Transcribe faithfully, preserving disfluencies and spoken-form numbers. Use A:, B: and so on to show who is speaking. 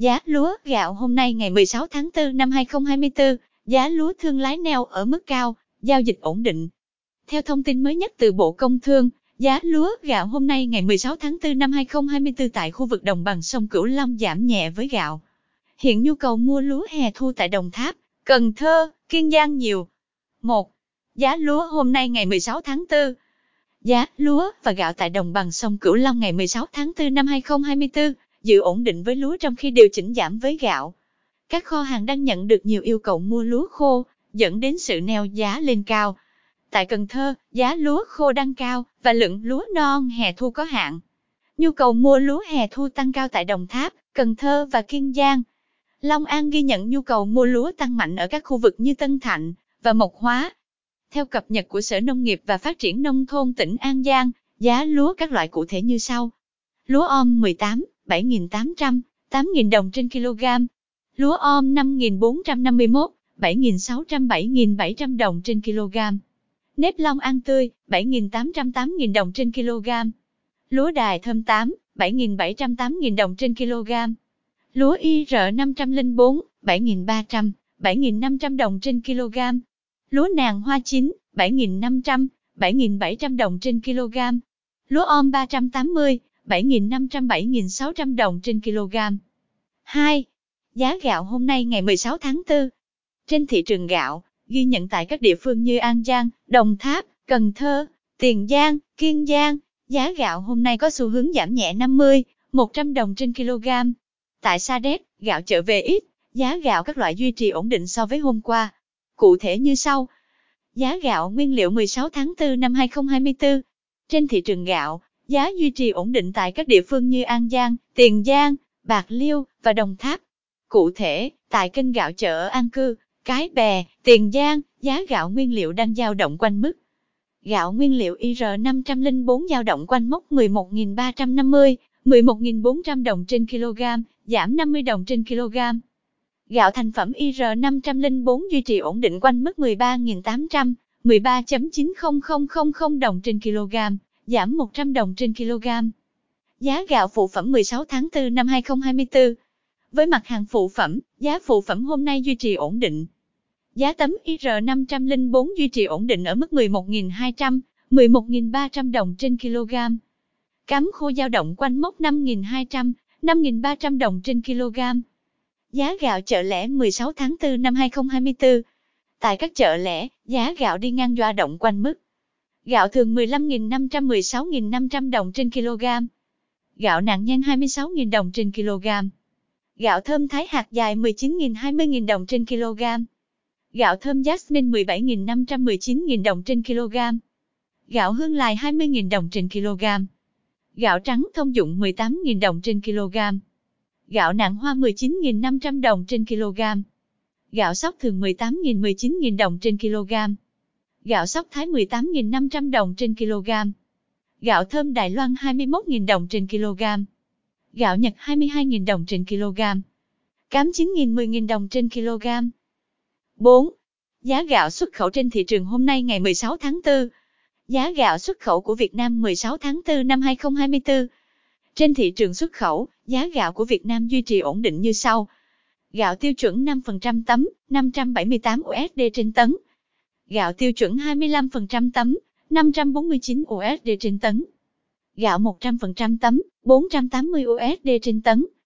A: Giá lúa gạo hôm nay ngày mười sáu tháng tư năm hai nghìn không trăm hai mươi tư, giá lúa thương lái neo ở mức cao, giao dịch ổn định. Theo thông tin mới nhất từ Bộ Công Thương, giá lúa gạo hôm nay ngày mười sáu tháng tư năm hai nghìn không trăm hai mươi tư tại khu vực đồng bằng sông Cửu Long giảm nhẹ với gạo. Hiện nhu cầu mua lúa hè thu tại Đồng Tháp, Cần Thơ, Kiên Giang nhiều. một. Giá lúa hôm nay ngày mười sáu tháng tư. Giá lúa và gạo tại đồng bằng sông Cửu Long ngày mười sáu tháng tư năm hai nghìn không trăm hai mươi tư giữ ổn định với lúa trong khi điều chỉnh giảm với gạo. Các kho hàng đang nhận được nhiều yêu cầu mua lúa khô, dẫn đến sự neo giá lên cao. Tại Cần Thơ, giá lúa khô đang cao và lượng lúa non hè thu có hạn. Nhu cầu mua lúa hè thu tăng cao tại Đồng Tháp, Cần Thơ và Kiên Giang. Long An ghi nhận nhu cầu mua lúa tăng mạnh ở các khu vực như Tân Thạnh và Mộc Hóa. Theo cập nhật của Sở Nông nghiệp và Phát triển Nông thôn tỉnh An Giang, giá lúa các loại cụ thể như sau. Lúa om mười tám, bảy nghìn tám trăm, tám nghìn đồng trên kg. Lúa om năm nghìn bốn trăm năm mươi mốt, bảy nghìn sáu trăm, bảy nghìn bảy trăm đồng trên kg. Nếp Long An tươi, bảy nghìn tám trăm, tám nghìn đồng trên kg. Lúa Đài Thơm tám, bảy nghìn bảy trăm, tám nghìn đồng trên kg. Lúa i rờ năm không bốn, bảy nghìn ba trăm, bảy nghìn năm trăm đồng trên kg. Lúa nàng hoa chín, bảy nghìn năm trăm, bảy nghìn bảy trăm đồng trên kg. Lúa om ba trăm tám mươi, bảy nghìn năm trăm, bảy nghìn sáu trăm đồng trên kg. hai. Giá gạo hôm nay ngày mười sáu tháng tư. Trên thị trường gạo, ghi nhận tại các địa phương như An Giang, Đồng Tháp, Cần Thơ, Tiền Giang, Kiên Giang, giá gạo hôm nay có xu hướng giảm nhẹ năm mươi, một trăm đồng trên kg. Tại Sa Đéc, gạo chợ về ít, giá gạo các loại duy trì ổn định so với hôm qua. Cụ thể như sau. Giá gạo nguyên liệu mười sáu tháng tư năm hai nghìn không trăm hai mươi tư. Trên thị trường gạo, giá duy trì ổn định tại các địa phương như An Giang, Tiền Giang, Bạc Liêu và Đồng Tháp. Cụ thể, tại kênh gạo chợ An Cư, Cái Bè, Tiền Giang, giá gạo nguyên liệu đang dao động quanh mức. Gạo nguyên liệu i rờ năm không bốn dao động quanh mốc mười một nghìn ba trăm năm mươi, mười một nghìn bốn trăm đồng trên kg, giảm năm mươi đồng trên kg. Gạo thành phẩm i rờ năm không bốn duy trì ổn định quanh mức mười ba nghìn tám trăm, mười ba phẩy chín không không không không đồng trên kg, giảm một trăm đồng trên kg. Giá gạo phụ phẩm mười sáu tháng tư năm hai nghìn không trăm hai mươi tư. Với mặt hàng phụ phẩm, giá phụ phẩm hôm nay duy trì ổn định. Giá tấm i rờ năm không bốn duy trì ổn định ở mức mười một nghìn hai trăm, mười một nghìn ba trăm đồng trên kg. Cám khô dao động quanh mốc năm nghìn hai trăm, năm nghìn ba trăm đồng trên kg. Giá gạo chợ lẻ mười sáu tháng tư năm hai nghìn không trăm hai mươi tư. Tại các chợ lẻ, giá gạo đi ngang dao động quanh mức. Gạo thường mười lăm nghìn năm trăm, mười sáu nghìn năm trăm đồng trên kg. Gạo nạc nhang hai mươi sáu nghìn đồng trên kg. Gạo thơm Thái hạt dài mười chín nghìn, hai mươi nghìn đồng trên kg. Gạo thơm Jasmine mười bảy nghìn năm trăm, mười chín nghìn đồng trên kg. Gạo hương lài hai mươi nghìn đồng trên kg. Gạo trắng thông dụng mười tám nghìn đồng trên kg. Gạo nạng hoa mười chín nghìn năm trăm đồng trên kg. Gạo sóc thường mười tám nghìn, mười chín nghìn đồng trên kg. Gạo sóc Thái mười tám nghìn năm trăm đồng trên kg. Gạo thơm Đài Loan hai mươi mốt nghìn đồng trên kg. Gạo Nhật hai mươi hai nghìn đồng trên kg. Cám chín nghìn, mười nghìn đồng trên kg. bốn. Giá gạo xuất khẩu trên thị trường hôm nay ngày mười sáu tháng tư. Giá gạo xuất khẩu của Việt Nam mười sáu tháng tư năm hai nghìn không trăm hai mươi tư. Trên thị trường xuất khẩu, giá gạo của Việt Nam duy trì ổn định như sau. Gạo tiêu chuẩn năm phần trăm tấm, năm trăm bảy mươi tám u ét đê trên tấn. Gạo tiêu chuẩn hai mươi lăm phần trăm tấm, năm trăm bốn mươi chín u ét đê trên tấn. Gạo một trăm phần trăm tấm, bốn trăm tám mươi u ét đê trên tấn.